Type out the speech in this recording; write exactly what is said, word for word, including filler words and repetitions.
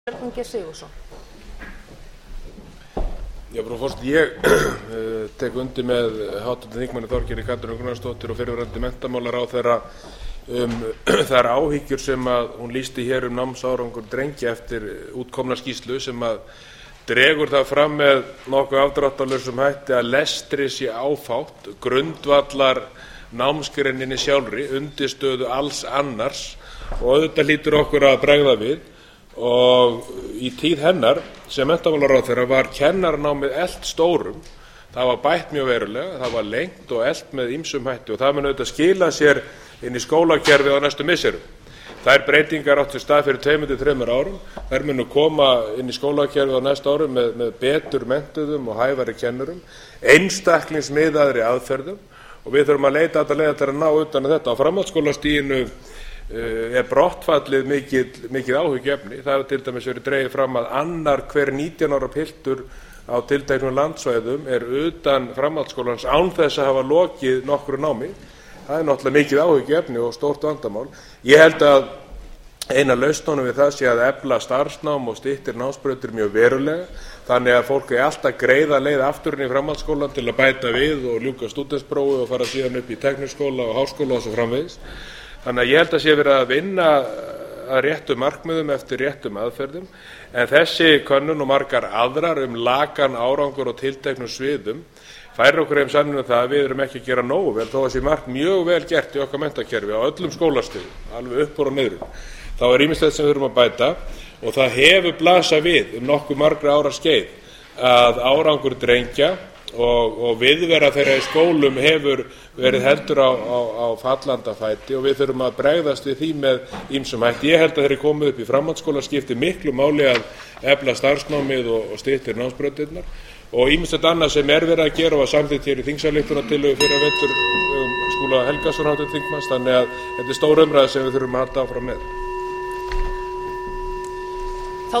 Ingi Sigurðsson. Já, frú forseti, ég uh, tek undir með háttvirtum þingmanni Þorgerði Katrínu Gunnarsdóttur og fyrrverandi menntamálaráðherra um þær áhyggjur sem að hún lýsti hér um námsárangur drengja eftir útkomna skýrslu sem að dregur það fram með nokkuð afdráttarlausum hætti að lestri sé áfátt, grundvallar námsgreininni sjálfri, undirstöðu alls annars, og auðvitað hlýtur okkur að bregða við. Og í tíð hennar sem menntamálaráðherra var kennaranámið elt stórum. Það var bætt mjög verulega, það var lengt og elt með ýmsum hætti og það mun auðvitað skila sér inn í skólakerfið á næstu misserum. Þær breytingar áttu sér stað fyrir tveimur til þremur árum. Þær munu koma inn í skólakerfið á næstu árum með, með betur menntuðum og hæfari kennurum, einstaklingsmiðaðri aðferðum, og við þurfum að leita alla leiða til að ná utan að þetta. Á framhaldsskólastiginu er brottfallið mikið, mikið áhyggjuefni. Það hefur til dæmis verið dregið fram að annar hver nítján ára piltur á tilteknum landsvæðum er utan framhaldsskólans án þess að hafa lokið nokkru námi. Það er náttúrulega mikið áhyggjuefni og stórt vandamál. Ég held að eina lausnunum við það sé að efla starfsnám og styttir námsbrautir mjög verulega, þannig að fólk er alltaf greiða leið afturinn í framhaldsskólan til að bæta við og ljúka stúdentsprófi og fara síðan upp í tekniskóla og háskóla og svo framvegis. Þannig að ég held að sé verið að vinna að réttum markmiðum eftir réttum aðferðum, en þessi könnun og margar aðrar um lakan árangur og tilteknum sviðum færir okkur heim sanninu það að við erum ekki að gera nógu vel, þó að sé margt mjög vel gert í okkar menntakerfi á öllum skólastigum, alveg upp og niður. Þá er ýmislegt sem við þurfum að bæta og það hefur blasað við um nokkuð margra ára skeið að árangur drengja og, og viðvera þeirra í skólum hefur verið heldur á, á, á fallanda fæti og við þurfum að bregðast við því með ýmsum hætti. Ég held að þeirri komið upp í framhaldsskóla skipti miklu máli að efla starfsnámið og, og styttir námsbrautirnar og ýmislegt annað sem er verið að gera og var samþykkt hér í þingsályktunartillögu fyrir að vetur um Skúla Helgason háttvirts þingmanns, þannig að þetta er stór umræða sem við þurfum að halda áfram með.